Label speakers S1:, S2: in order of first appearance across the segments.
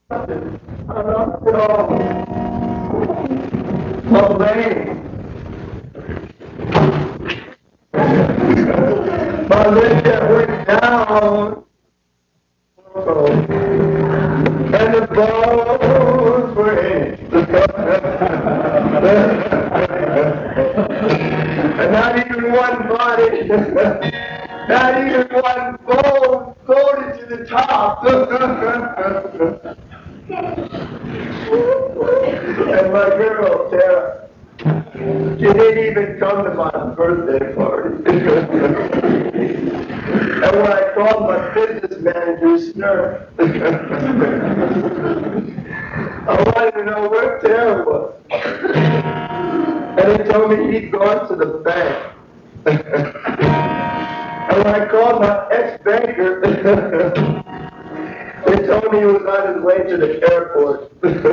S1: I lost it all. My brain. My leg that went down. And the bones were in. And not even one body, not even one bone floated to the top. And my girl, Tara, she didn't even come to my birthday party. And when I called my business manager, Snurf, I wanted to know where Tara was. And he told me he'd gone to the bank. And when I called my ex-banker, they told me he was on his way to the airport.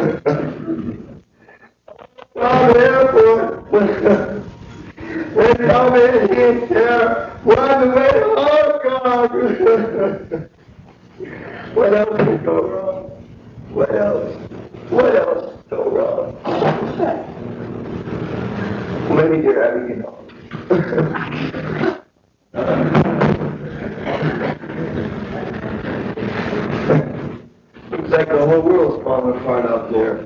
S1: From the airport, they told me that he and Tara were on the way to Hong Kong. What else could go wrong? What else? What else could go wrong? Maybe dear Abby, you know. Looks like the whole world's falling apart out there.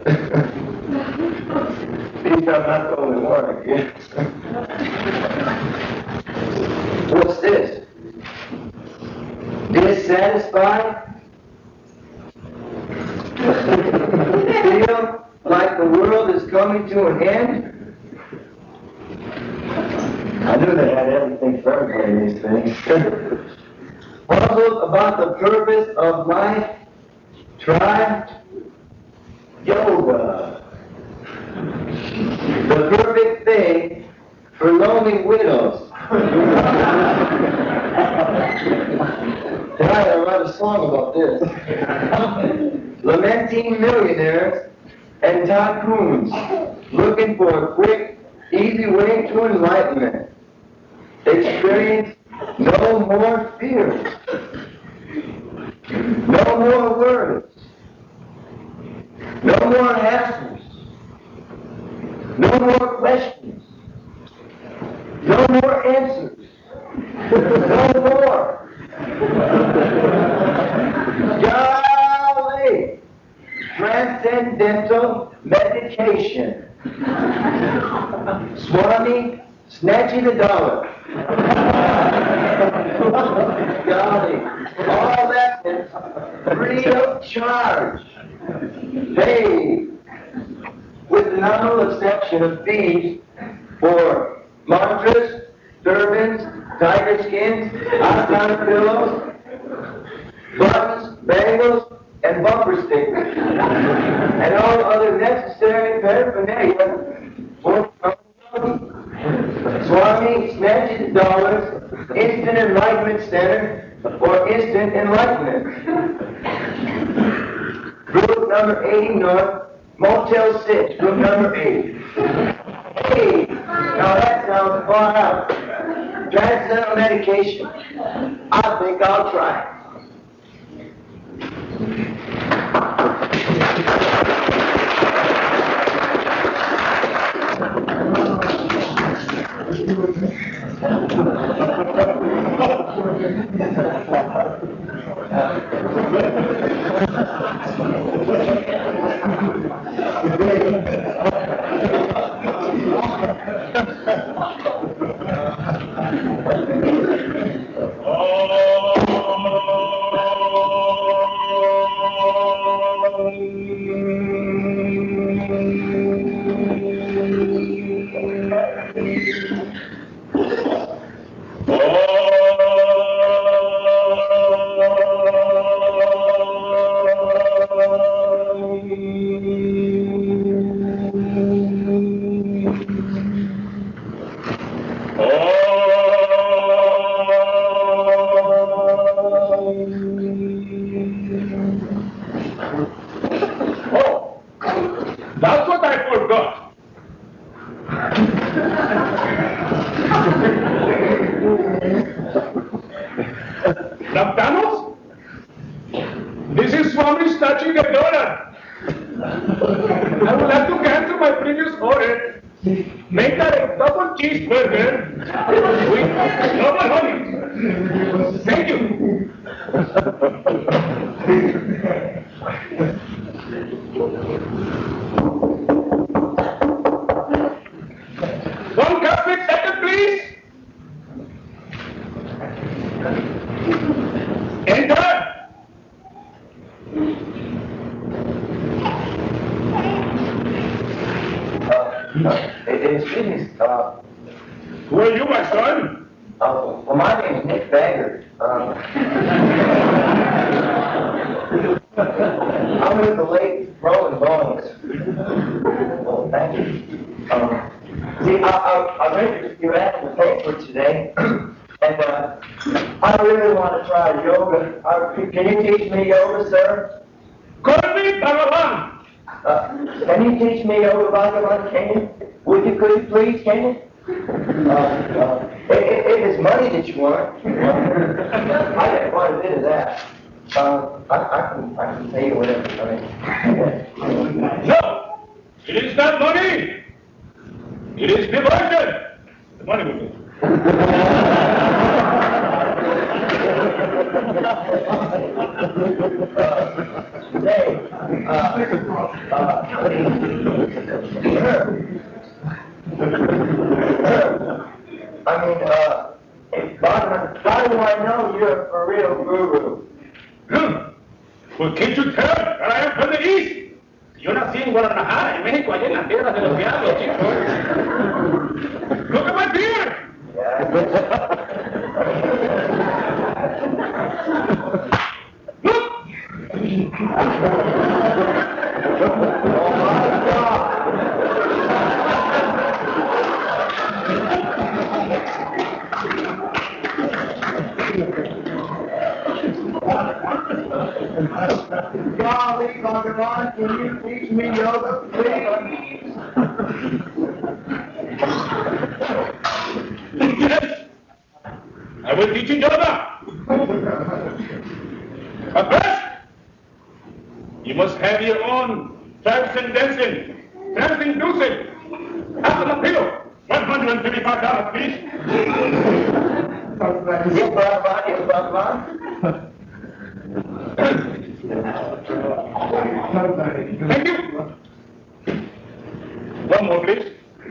S1: At least I'm not the only one, I guess. What's this? Dissatisfied? Feel like the world is coming to an end? I knew they had everything for everybody in these things. Puzzled about the purpose of life? Try yoga. The perfect thing for lonely widows. Tonight I wrote a song about this. Lamenting millionaires and tycoons looking for a quick, easy way to enlightenment. Experience no more fears, no more worries, no more hassles, no more questions, no more answers, no more. Golly, transcendental meditation. Swami, snatching the dollar. Golly, all that is free of charge. Paid with the nominal exception of fees for mantras, turbans, tiger skins, iconic pillows, buttons, bangles, and bumper stickers, and all other necessary paraphernalia for Swami snatches dollars, Instant Enlightenment Center for instant enlightenment. Room number 80 North, Motel 6, room number 8. Hey, now that sounds far out. Transcendental medication. I think I'll try it. Oh
S2: Swami's touching a donut. I will have to cancel my previous order. Make that a double cheeseburger with double honey. Thank you. One cupcake second, please. Enter.
S1: Excuse me,
S2: Who are you, my son?
S1: well, my name is Nick Bagger. I'm with the late Rolling Bones. Well, thank you. See, I read your ad in the paper today, and I really want to try yoga. Can you teach me yoga, sir?
S2: Call me Bhagavan.
S1: Can you teach me yoga, Bhagavan? Can you? Could you please, can you? If it's money that you want, I got quite a bit of that. I can pay you whatever.
S2: No, it is not money. It is devotion. The money will do.
S1: How do I know you're a real guru?
S2: Well, can't you tell that I am from the East? Yo nací en Guadalajara, en México, allá en las tierras de los diablos, chicos. Look at my beard. Look.
S1: Golly, Bhagavan, can you teach me yoga, please?
S2: Yes, I will teach you yoga. But first, you must have your own transcendency, transcendency. After the pillow, $125, please.
S1: Yes, Bhagavan.
S2: Thank you. One more, please.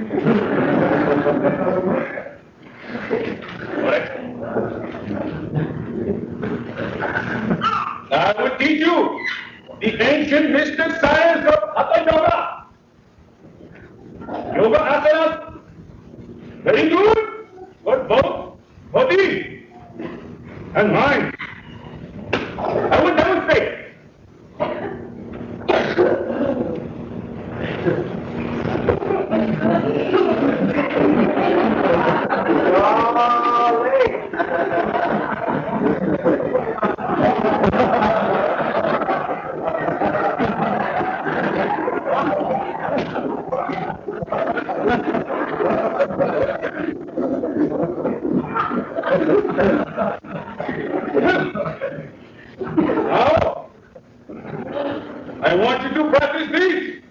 S2: All right. Now I will teach you the ancient mystic science of Hatha Yoga. Yoga asanas, very good for both body and mind. I will demonstrate. Now, I want you to practice these.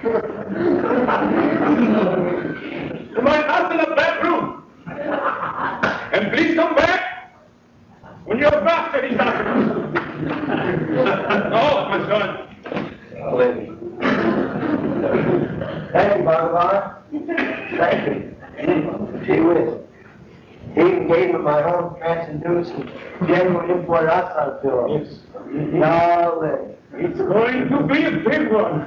S2: To my asana bathroom. And please come back when you're back to these asanas. Oh, my son.
S1: Thank you, Bhagavan. Thank you. Gee whiz. He even gave me my own transcendental general import outside pillow.
S2: Yes.
S1: Golly.
S2: It's going to be a big one.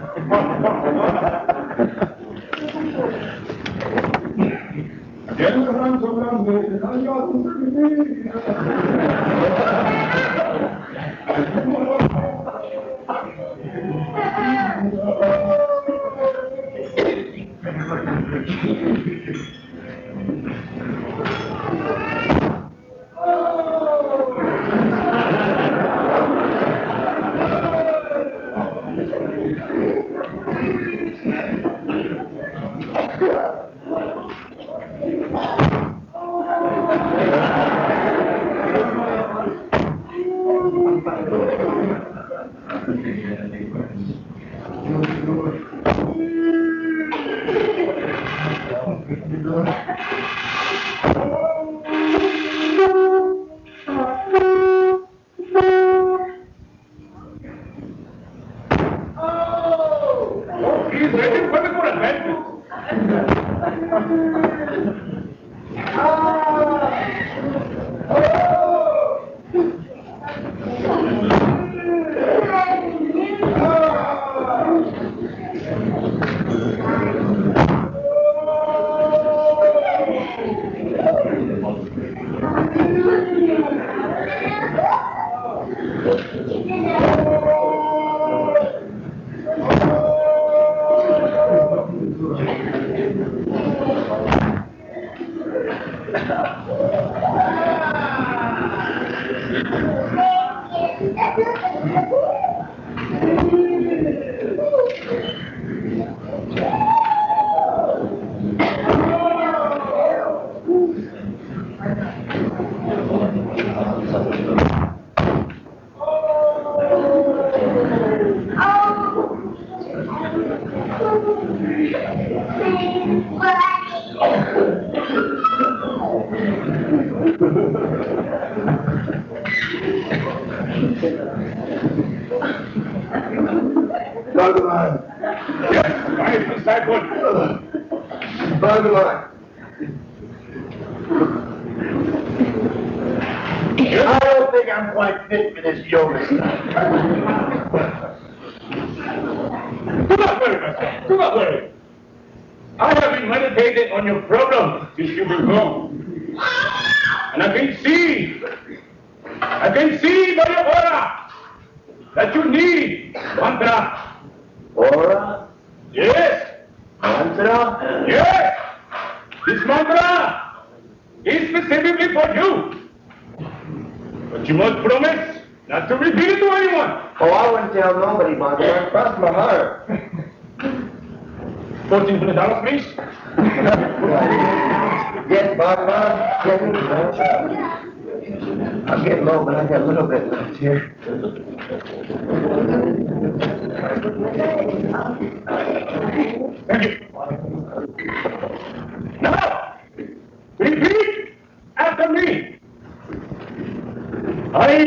S2: He's waiting for the tournament.
S1: Bhagavan.
S2: Yes, right beside one.
S1: Bhagavan. I don't think I'm quite fit for this yoga stuff.
S2: Do not worry, my son. Do not worry. I have been meditating on your problem since you've been home. And I can see by your aura that you need mantra.
S1: Aura?
S2: Yes,
S1: Mantra?
S2: yes. This mantra is specifically for you. But you must promise not to repeat it to anyone.
S1: Oh, I wouldn't tell nobody, Bhagavan. Cross my heart.
S2: $1,400, please.
S1: Yes, Bhagavan. I'll get low, but I got a little bit left here.
S2: Thank you. Now, repeat after me. I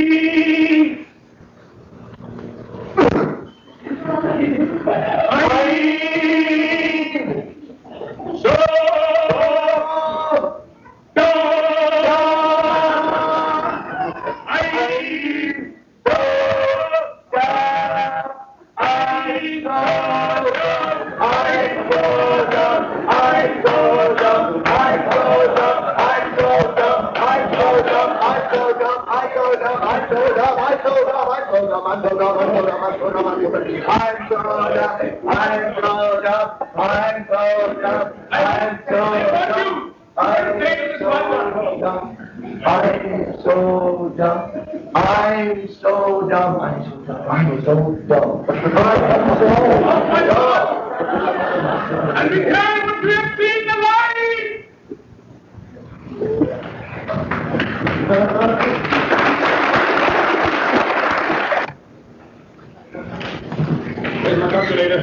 S2: so and we carry what we have seen the light. Where's my calculator?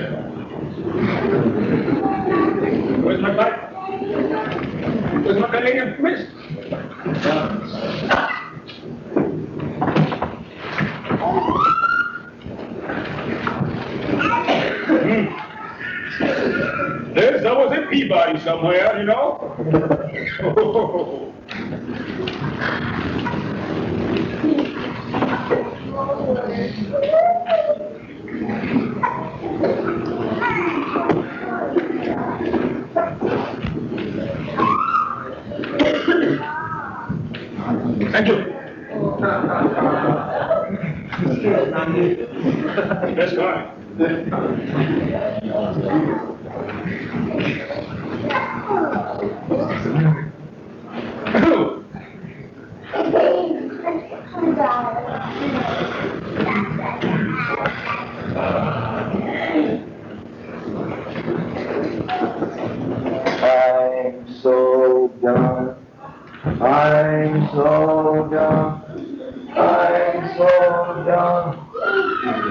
S2: Where's my pipe? Where's my calculator? Missed. There's always a Peabody somewhere, you know? Thank you. That's fine.
S1: I'm so done. I'm so done. I'm so done.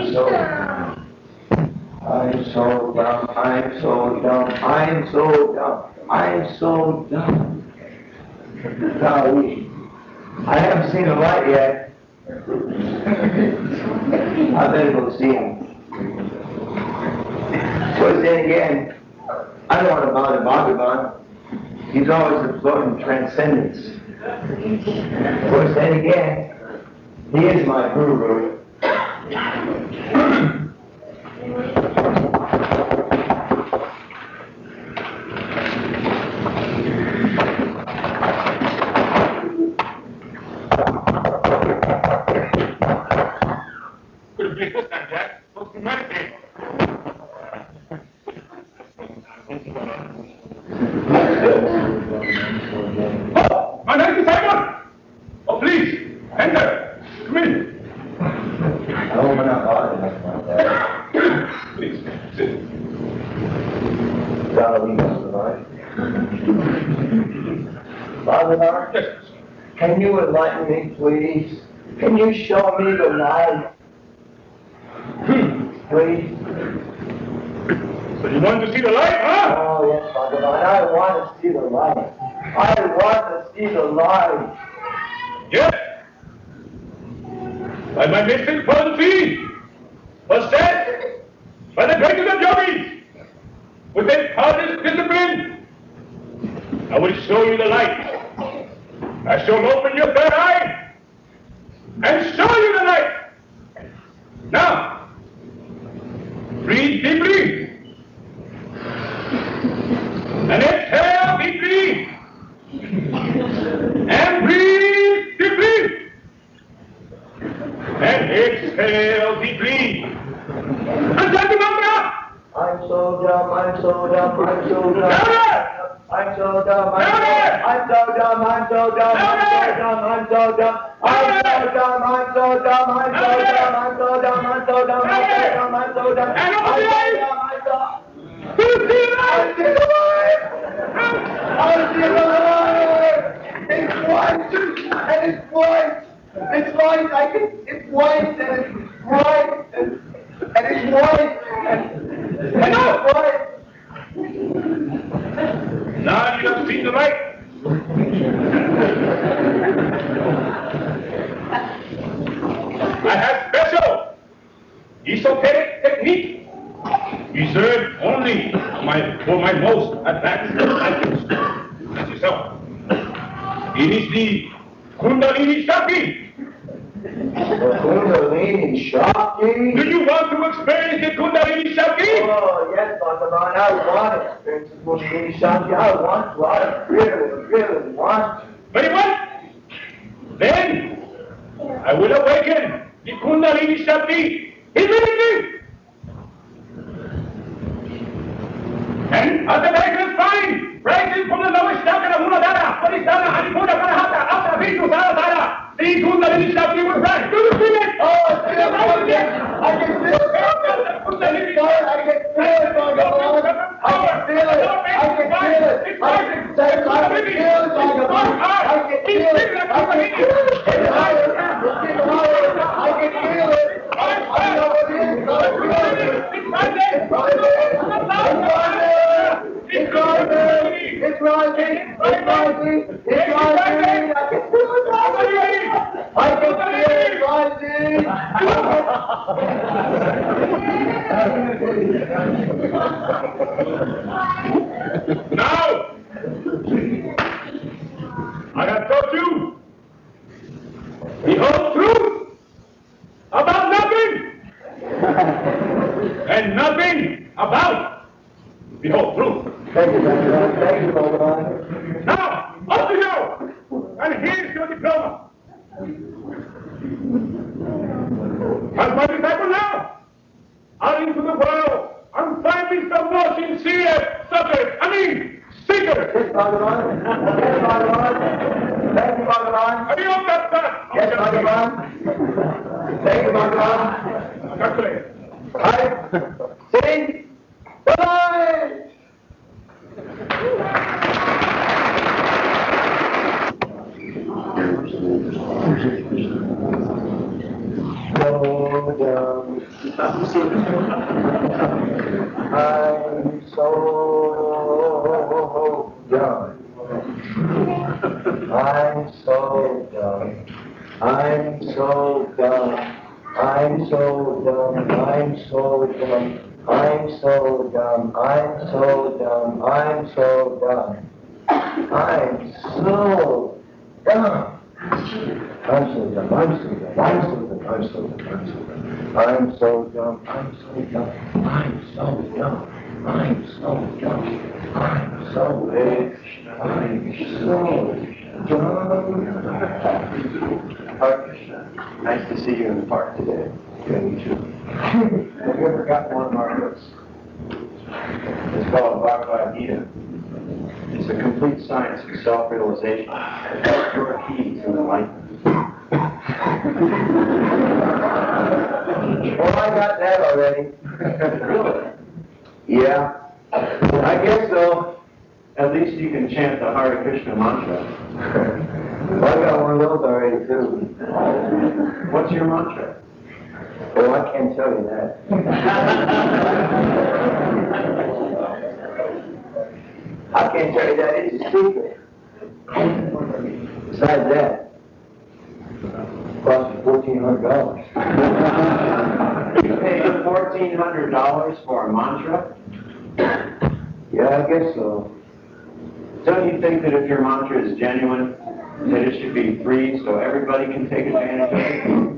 S1: I'm so dumb. I'm so dumb. I'm so dumb. I'm so dumb. Golly, I haven't seen the light yet. I better go see him. But then again, I don't want to bother Bhagavan. He's always absorbed in transcendence. Of course, then again, he is my guru.
S2: Could be this time, Jack. What's the matter? Oh, my name is Simon. Oh, please, enter. Come in.
S1: I hope I'm not bothering that.
S2: Please, sit.
S1: Golly, Bhagavan,
S2: Yes.
S1: can you enlighten me, please? Can you show me the light? Please?
S2: So you want to see the light, huh?
S1: Oh, yes, Bhagavan, I want to see the light. I want to see the light.
S2: Yes. By my mystic policy was said by the greatest of yogis, with their hardest discipline, I will show you the light. I shall open your third eye and show you the light. Now, breathe deeply and exhale deeply and breathe deeply and exhale deeply. And tell the mantra.
S1: I'm so dumb, I'm so dumb, I'm so dumb.
S2: Louder!
S1: I'm so dumb, I'm so dumb, I'm so dumb, I'm so dumb, I'm so dumb, I'm so dumb, I'm so dumb, I'm so dumb, I'm so dumb, I'm so dumb, I'm so dumb, I'm so dumb,
S2: And over the eyes!
S1: I'm so dumb.
S2: To see the
S1: I
S2: light!
S1: see the light! I see the light! It's white and it's white! It's white, it's white and it's bright and it's white and it's white!
S2: Now you have seen the light. I have special esoteric technique reserved only for my most advanced disciples. That's yourself. It is the Kundalini Shakti.
S1: Kundalini Shakti?
S2: Do you want to experience the Kundalini Shakti?
S1: Oh, yes, Bhagavan, I want to experience the Kundalini Shakti. I want to. I really want to.
S2: Very well. Then I will awaken the Kundalini Shakti immediately. And at the Vegas spine, rising from the lowest chakra, Muladhara, Paristhana, Adipura, Parahata, Apta, Vishnu, Saradhara, the Kundalini Shakti will rise. Do you feel it?
S1: Oh, I can feel it. I can feel it. I can feel it, Bhagavan. I can feel it. I can feel it. I can feel it, Bhagavan. I can feel it. I can feel it. It's higher. It's higher. I can feel it. I know what it is. I feel it. It's right there. It's right there. It's rising! It's rising! It's rising! It's rising! I can feel it rising! I can feel it rising!
S2: Now, I have taught you the whole truth about nothing, and nothing about the whole truth.
S1: Thank you, Bhagavan. Thank you, Bhagavan.
S2: Now, up to you, and here's your diploma. As my disciple now, out into the world, and finding some more sincere subjects, seekers.
S1: Yes, Bhagavan. Yes, Bhagavan. Thank you, Bhagavan.
S2: Have you got that?
S1: Yes, Bhagavan. Thank you, Bhagavan.
S2: Congratulations.
S1: I see the light! Oh. dumb. I'm so dumb. I'm so dumb. I'm so dumb. I'm so dumb. I'm so dumb. I'm so dumb. I'm so dumb. I'm so dumb. I'm so dumb. I'm so dumb. I'm so dumb. I'm so dumb. I'm so dumb. I'm so dumb. I'm so dumb. I'm so dumb. I'm so dumb. I'm so rich. I'm so dumb. Nice to see you in the park today. Yeah, me too. Have you ever gotten one of our books? It's called Bhagavad Gita. It's a complete science of self-realization. It's your key to enlightenment. Well, I got that already. Really? Yeah. I guess so. At least you can chant the Hare Krishna mantra. Well, I got one of those already, too. What's your mantra? Oh, I can't tell you that. I can't tell you that. It's a secret. Besides that, it cost me $1,400. You paid $1,400 for a mantra? Yeah, I guess so. Don't you think that if your mantra is genuine, that it should be free so everybody can take advantage of it?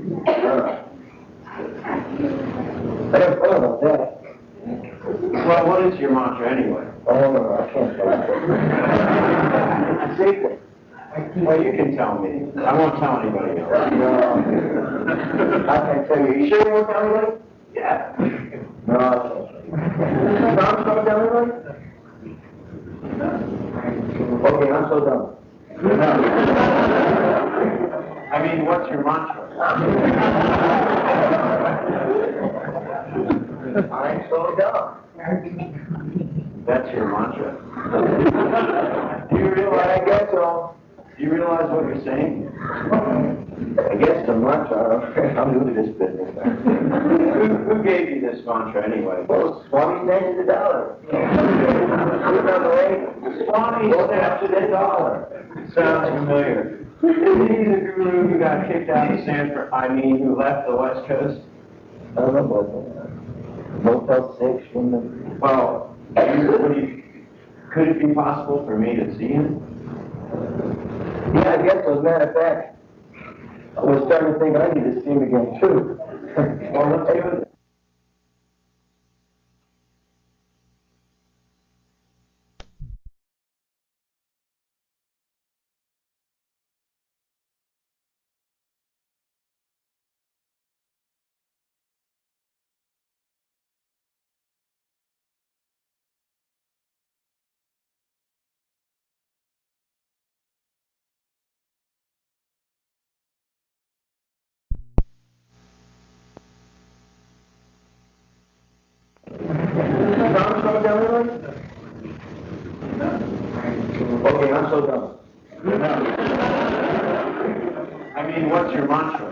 S1: I never thought about that. Well, what is your mantra anyway? Oh, no, I can't tell you. It's a secret. Well, you can tell me. I won't tell anybody else. No, I can't tell you. You sure you won't tell anybody? Yeah. No, I can't. Promise you won't tell anybody? Okay, I'm so dumb. I mean, what's your mantra? I'm so dumb. That's your mantra. Do you realize? I guess so. Do you realize what you're saying? I guess the mantra. I'm new to this business. Who gave you this mantra anyway? Well, Swami named the dollar. Swami snapped the dollar. Sounds familiar. Is he the guru who got kicked out of Sanford? I mean, who left the West Coast? I don't know about that. Motel 6 from the... Well, could it be possible for me to see him? Yeah, I guess so. As a matter of fact, I was starting to think I need to see him again, too. Well, let's do it. Okay, I'm so dumb. I mean, what's your mantra?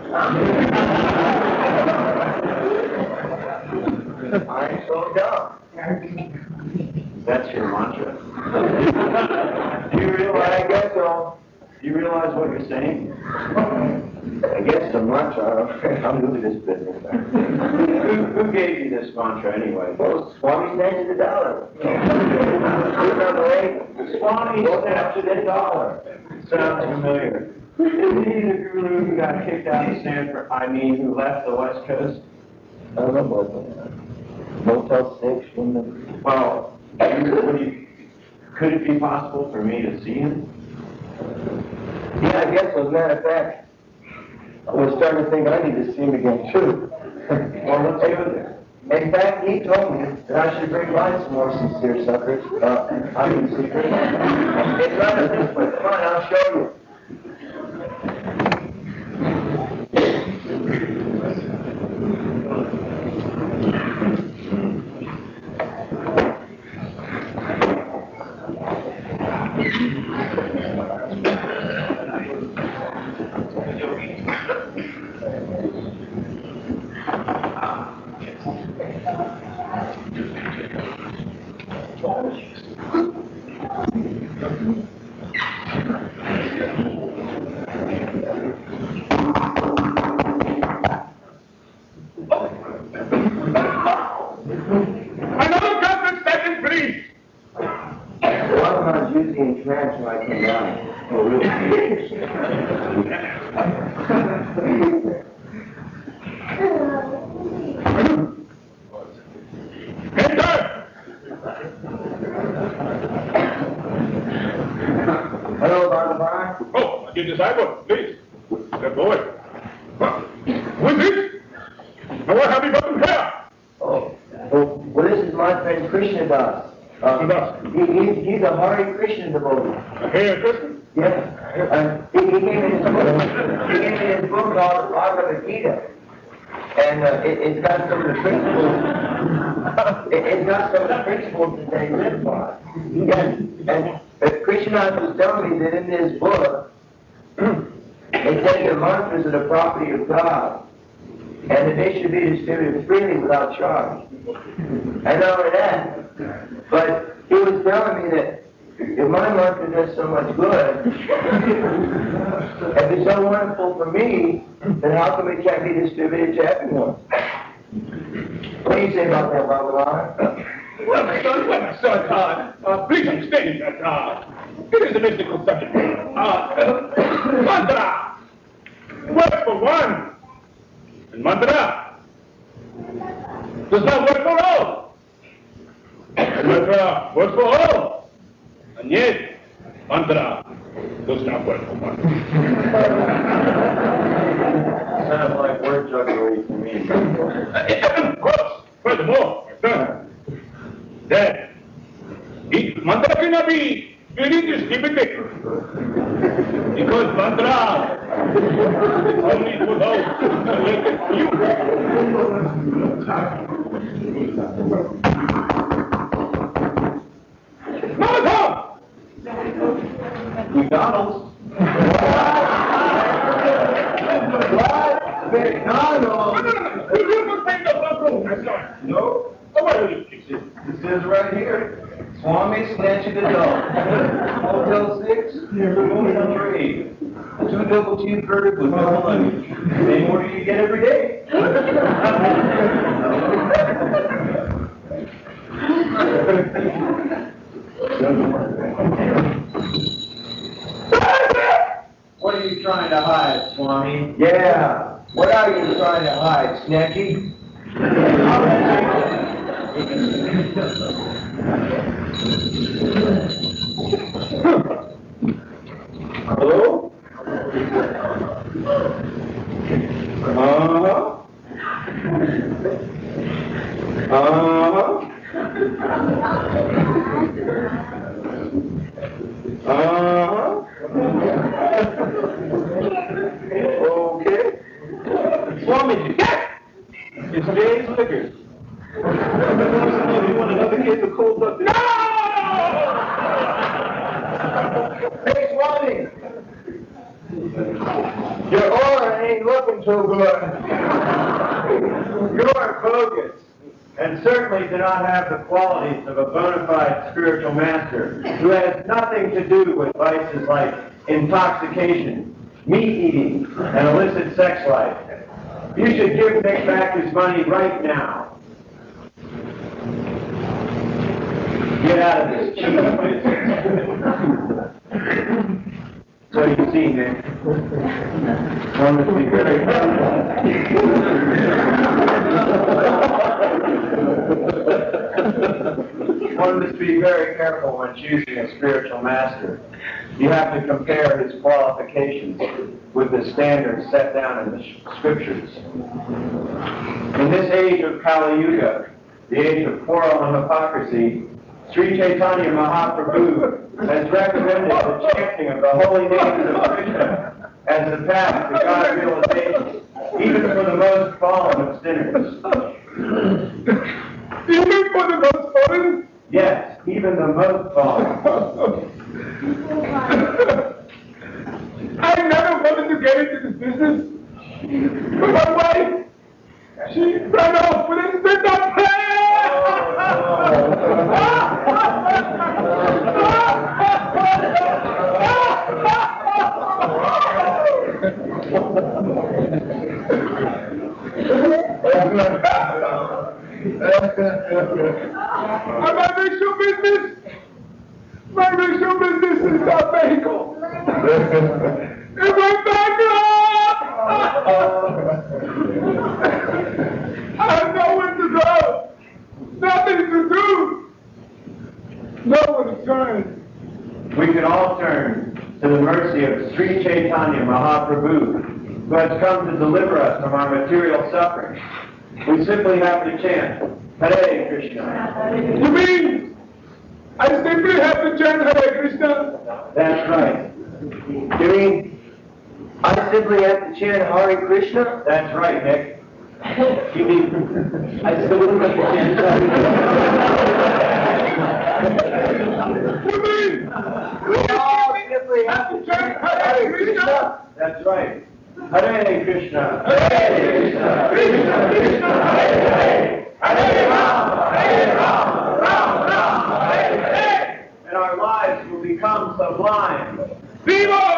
S1: I'm so dumb. That's your mantra. Do you realize? I guess so. Do you realize what you're saying? I guess the mantra. I'm new to this business. Who gave you this mantra anyway? Well, Swami named the dollar. Swami snapped the dollar. Sounds familiar. Is he the guru who got kicked out of Sanford? I mean, who left the West Coast? I don't know about that. Motel 6 from the... Well, could it be possible for me to see him? Yeah, I guess so. As a matter of fact, I was starting to think I need to see him again, too. Well, let's do it. In fact, he told me that I should bring by some more sincere suckers. I mean, secret. It's rather this way. Come on, I'll show you.
S2: Enter!
S1: Hello, Barnabas.
S2: Oh, your disciple, please. Step forward. Who is this? And what have you got in here?
S1: Oh, well, this is my friend Krishna Das. He's a Hare Krishna devotee.
S2: Here, Krishna?
S1: Yes. He gave me his book called Bhagavad Gita. And it's got some of the principles. It's got some of the principles that they live by. Yes. And Krishna was telling me that in this book, it says the mantras are the property of God. And that they should be distributed freely without charge. And not only that, but he was telling me that if my mantra does so much good, if it's so wonderful for me, then how come it can't be distributed to everyone? What do you say about that, Bhagavan?
S2: Well, my son, please understand that it is a mystical subject. Mantra works for one, and mantra does not work for all. And mantra works for all, and yet mantra does not work for one.
S1: Sounds like word jugglery to me.
S2: Of course, furthermore, my son, that mantra cannot be really distributed because mantra only for those selected few. Mama!
S1: McDonald's. What? McDonald's?
S2: You must take the front room, my son.
S1: No.
S2: Oh, where will you fix it?
S1: It says right here, Swami snatching the dog. Hotel 6, number 8. 2 double cheeseburgers with double onions. Same order you get every day. What are you trying to hide, Swami? Yeah. What are you trying to hide, Snacky? Hello? Okay. Swami, it's James Liquors. You want another case of cold blood? No! Hey, Swami! Your aura ain't looking so good. You're bogus, and certainly do not have the qualities of a bona fide spiritual master who has nothing to do with vices like intoxication, meat eating, and illicit sex life. You should give Nick back his money right now. Get out of this cheap business. So you see, Nick, one must be very one must be very careful when choosing a spiritual master. You have to compare his qualifications with the standards set down in the scriptures. In this age of Kali Yuga, the age of quarrel and hypocrisy, Sri Chaitanya Mahaprabhu has recommended the chanting of the holy names of Krishna as the path to God realization, even for the most fallen of sinners.
S2: Even for the most fallen?
S1: Yes, even the most fallen.
S2: I never wanted to get into this business, but my wife, she ran off with a spit up My racial business is not medical. It went back up! I have nowhere to go! Nothing to do! No one to turn.
S3: We can all turn to the mercy of Sri Chaitanya Mahaprabhu, who has come to deliver us from our material suffering. We simply have to chant, Hare Krishna.
S2: You mean I simply have to chant Hare Krishna?
S3: That's right.
S1: You mean I simply have to chant Hare Krishna?
S3: That's right, Nick. You mean I simply have to chant Hare Krishna?
S2: You mean
S1: We all simply have to chant Hare Krishna?
S3: That's right. Hare Krishna.
S2: Hare Krishna, Krishna Krishna, Hare Hare, Hare Rama, Rama Rama, Hare Hare.
S3: And our lives will become sublime.
S2: Vivo!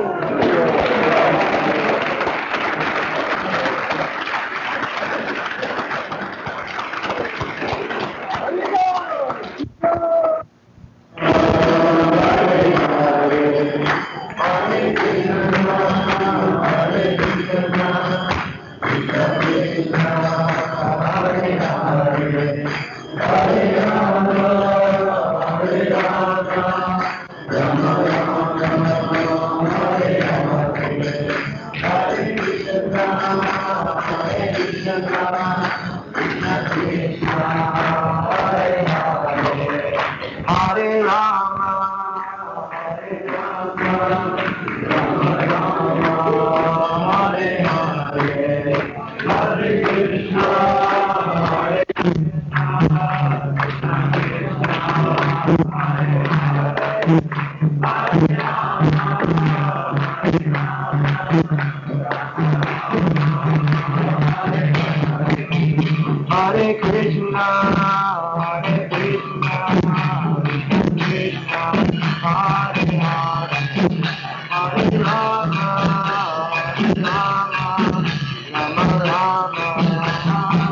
S1: Hare Krishna, Hare Krishna, Krishna Krishna, Hare Hare, Hare Rama, Hare Rama, Rama Rama,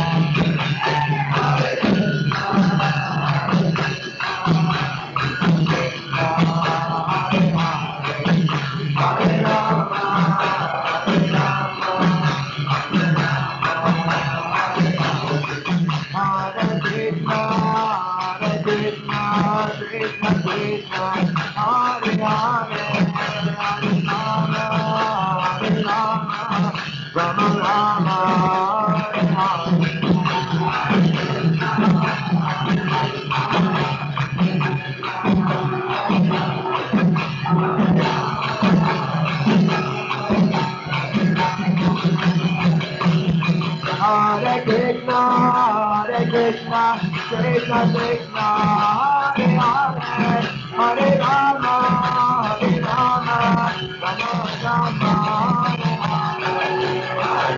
S1: Hare Krishna, Hare Krishna, Krishna Krishna, Hare Hare, Hare Rama, Hare Rama, Rama Rama, Hare Hare.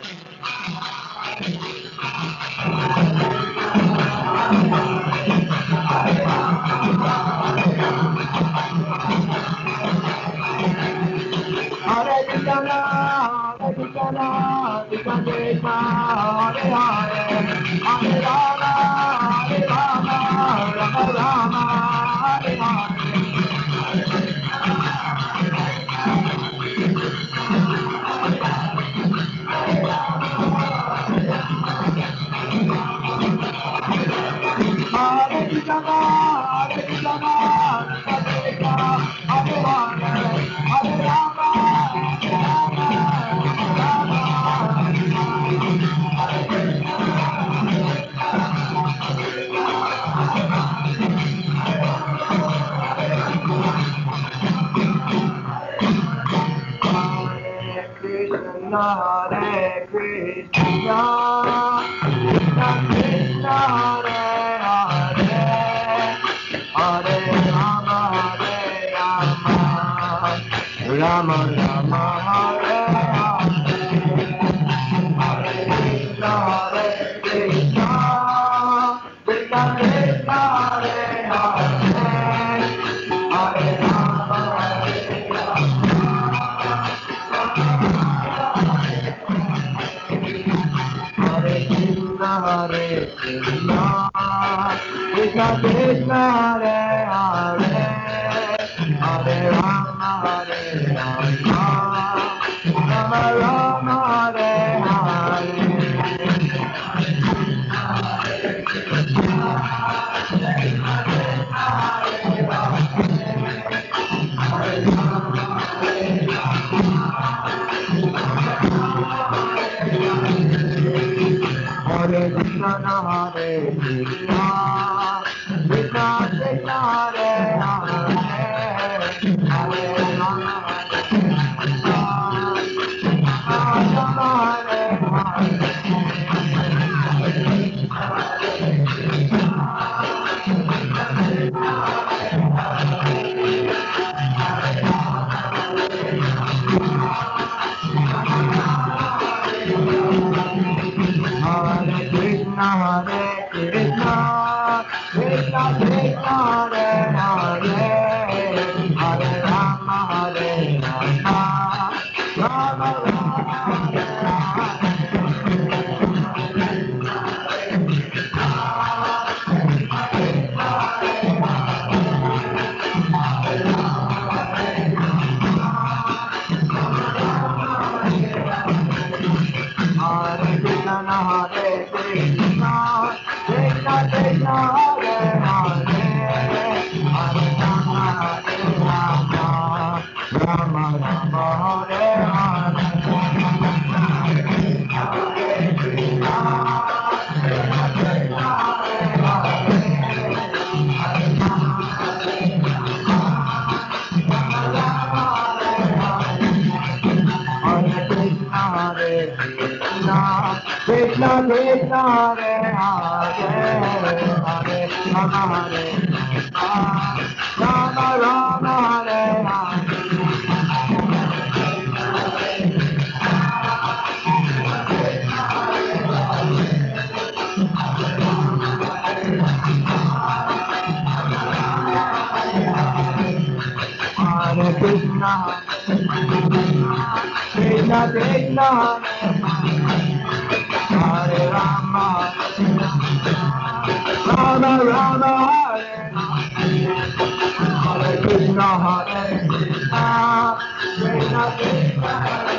S1: Hare Krishna, Hare Krishna, Krishna Krishna, Hare Hare, Hare Rama, Hare Rama, Rama Rama, Hare Hare. Hare Krishna, Hare Krishna, Krishna Krishna, Hare Hare, Hare Rama, Hare Rama, Rama Hare Krishna, Hare Krishna, Krishna Krishna, Hare Hare, Hare Rama, Hare Rama, Rama Rama, Hare Hare, Hare Krishna, Hare Krishna, Krishna Krishna, Hare Hare, Hare Rama, Hare Hare Krishna, Hare Krishna, Krishna Krishna, Hare Hare, Hare Rama, Hare Krishna, Hare Krishna, Krishna Krishna, Hare Hare, Hare Rama, Hare Krishna, Krishna Krishna, Hare Hare, Hare Rama, Hare Rama, Rama Rama, Hare Krishna, Hare Krishna, Krishna Krishna, Hare Hare, Hare Rama, Hare Rama, Rama Rama, Hare Hare. Krishna Krishna, Hare Hare, Hare Rama, Hare Rama, Rama Hare Hare. Hare Krishna, Krishna Krishna, Hare Rama, Rama Rama, Hare Krishna, Hare Krishna, Krishna Krishna,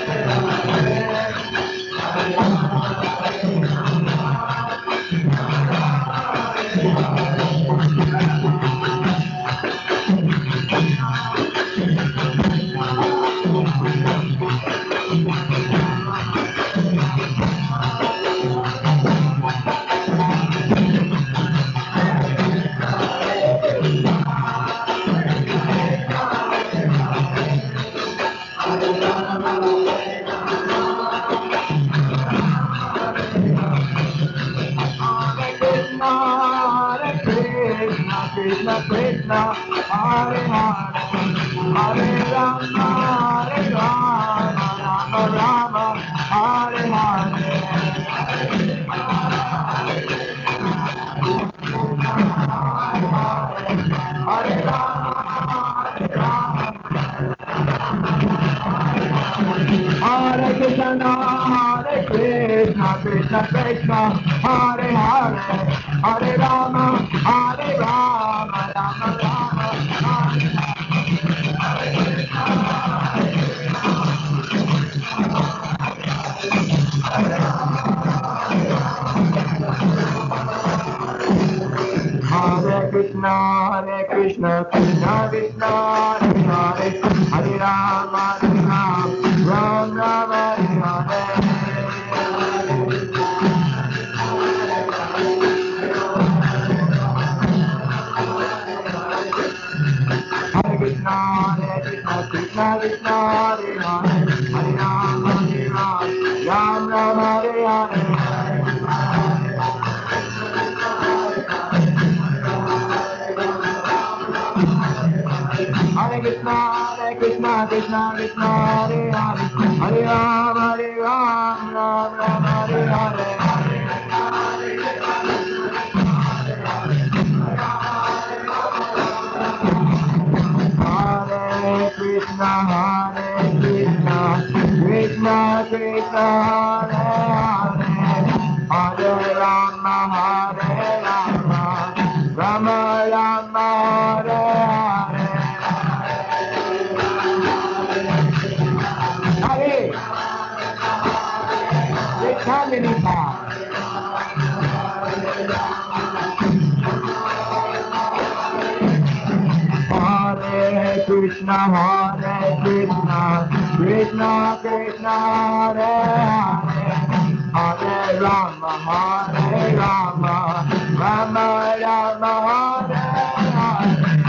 S1: Krishna Krishna, Hare Hare, Hare Rama, Hare Rama, Rama Rama, Hare Hare. Hare Rama, Hare Rama, Hare Krishna, Hare Krishna, Krishna Krishna, Hare Hare, Hare Rama, Hare Rama, Rama Rama, Hare Krishna, Krishna Krishna, Hare Hare, Hare Rama, Rama Rama, Hare Krishna, Krishna Krishna, Hare Hare, Hare Rama, Rama Rama, Hare Hare. Hare Krishna, Krishna Krishna, Hare Hare, Hare Rama, Rama Rama, Hare Hare. Hare Krishna, Krishna Krishna, Hare Hare, Hare Rama, Rama Rama, Hare Hare. Hare, they come anytime. Hare Krishna, Krishna Krishna, Hare Hare, Hare Rama, Hare Rama, Rama Rama, Hare Hare.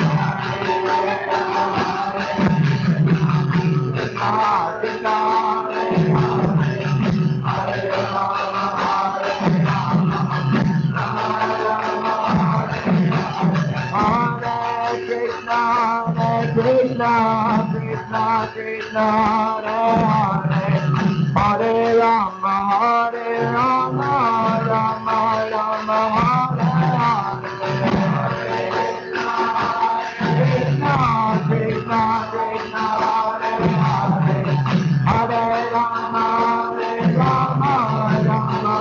S1: Krishna, Krishna, Krishna, Hare Hare, Hare Rama, Hare Rama, Rama Rama, Hare Hare, Krishna, Krishna, Krishna, Hare Hare, Hare Rama, Rama Rama.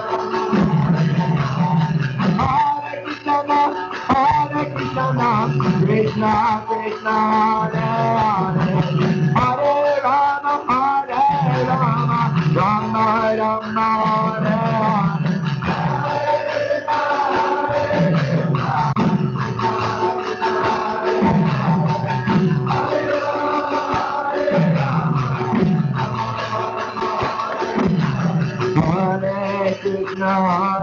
S1: Hare Krishna, Krishna Krishna, Hare Hare, Hare Rama, Rama Rama, Hare Krishna,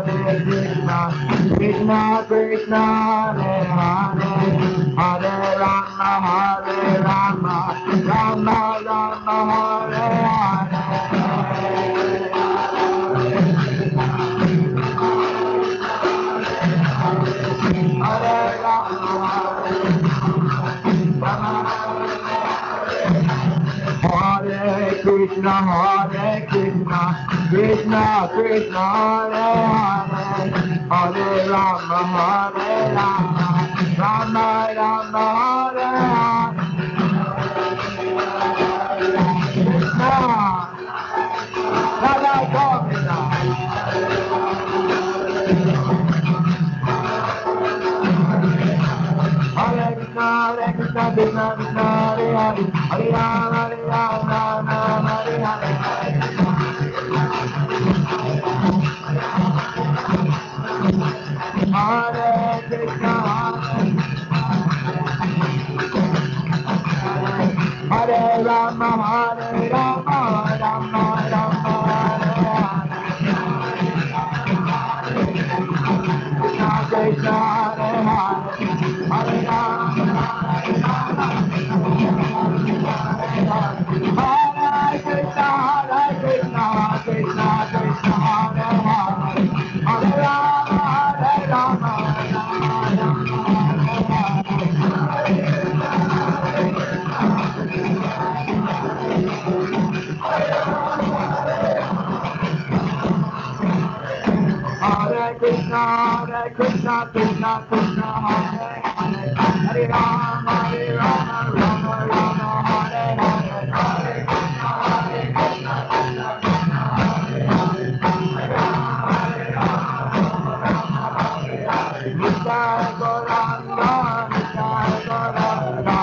S1: Krishna Krishna, Hare Hare, Hare Rama, Rama Rama, Hare Hare. Hare Rama, Hare Krishna, Krishna Krishna, Hare Hare, Hare Rama, Rama Rama, Hare Hare. Krishna, Radha Govinda. Hare Krishna, Krishna Krishna, Hare Hare, Hare Rama, Rama, Hare Hare. Hare Krishna, Hare Rama, Rama Rama, Hare Hare. Krishna, Hare Hare, Hare Rama, Hare Krishna, Krishna Krishna, Hare Hare, Hare Rama, Rama Hare Krishna, Krishna Krishna, Hare Hare, Hare Rama, Rama Rama, Hare Hare, Hare Krishna, Krishna Krishna, Hare Hare, Hare Rama, Nitai Gauranga, Nitai Gauranga,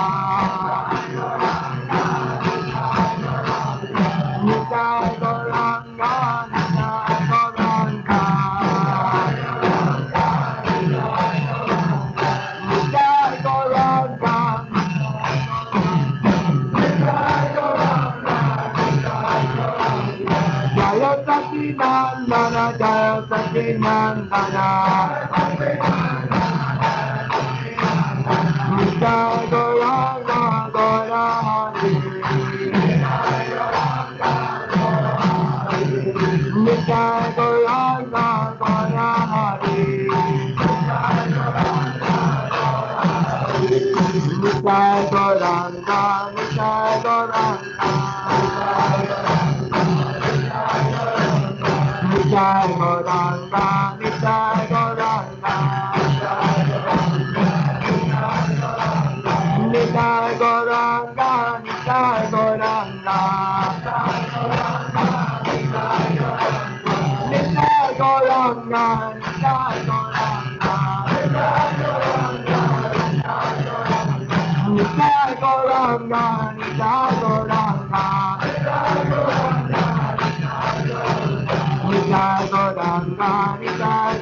S1: Nitai Gauranga, Nitai Gauranga. Jaya Satinandana, Jaya Satinandana, Nitai Gauranga, Gauranga, Nitai Gauranga, Gauranga, Nitai Gauranga, Nitai Gauranga, Nitai Gauranga, Nitai Gauranga, Nitai Gauranga, Nitai Gauranga, Nitai Gauranga, Nitai Gauranga, Nitai Gauranga, Nitai Gauranga, Nitai Gauranga, Nitai